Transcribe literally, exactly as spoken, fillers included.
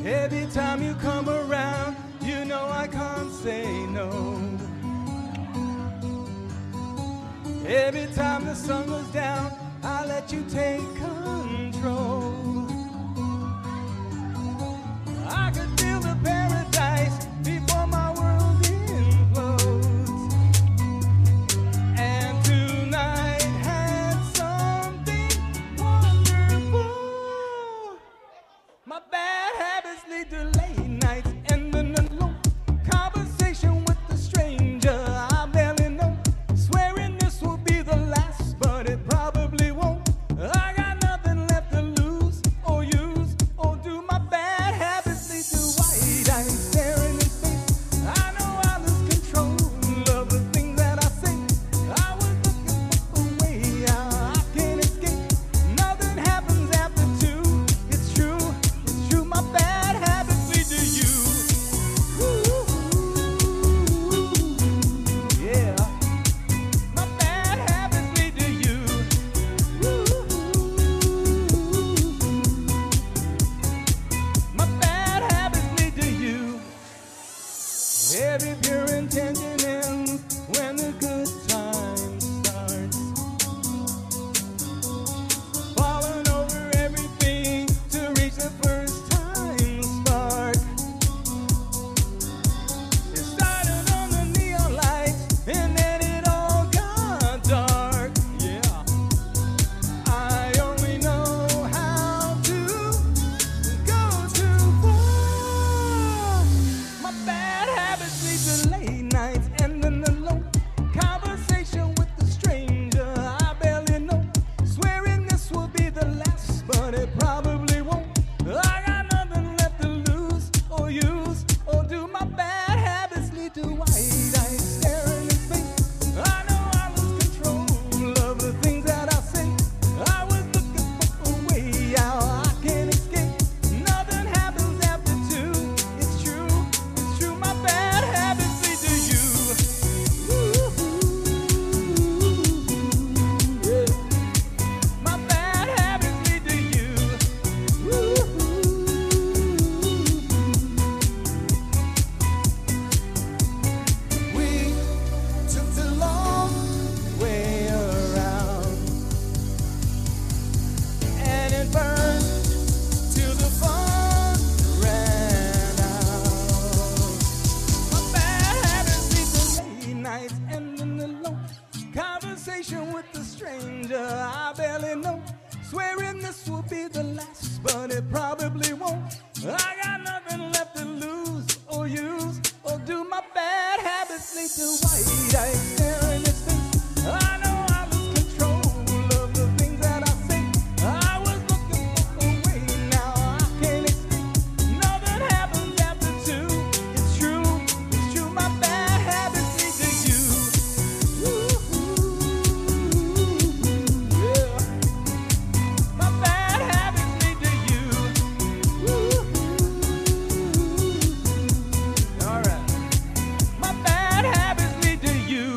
Every time you come around, you know I can't say no. Every time the sun goes down, I let you take control. I could feel the paradise before my world implodes. And tonight had something wonderful. My bad habits lead to late nights and an alone conversation with a stranger I barely know. Swearing this will be the last, but it probably won't. I got nothing left to lose or use or do. My bad habits lead to white eyes staring in space. I know I lose control of the things that I say. I was looking for a way out, I can't escape. Nothing happens after two. It's true, it's true. My bad habits lead to you. Ooh, yeah. My bad habits lead to you. Ooh, my bad habits lead to you. Every pure intention ends when the good time starts. Falling over everything to reach the first time spark. It started on the neon lights and then it all got dark. Yeah, I only know how to go too far. My bad habits lead to late nights and an alone conversation with a stranger I barely know. Swearing this will be the last, but it probably won't. I got nothing left to lose or use or do. My bad habits lead to white eyes staring in space. I know I lose control of the things that I say. I was looking for a way out, I can't escape. Nothing happens after two. It's true, it's true. My bad habits lead to you. Ooh, yeah. My bad habits lead to you. Ooh, we took the long way around, and it burned till the fun ran out. My bad habits lead to late nights and an alone conversation with a stranger I barely know. Swearing this will be the last, but it probably won't. I got nothing left to lose or use or do. My bad habits lead to white eyes staring at space. I know I lose control of the things that I say. I was looking for a way, now I can't escape. Nothing happens after two. It's true, it's true. My bad habits lead to you. Ooh, yeah. My bad habits lead to you. Ooh, all right. My bad habits lead to you.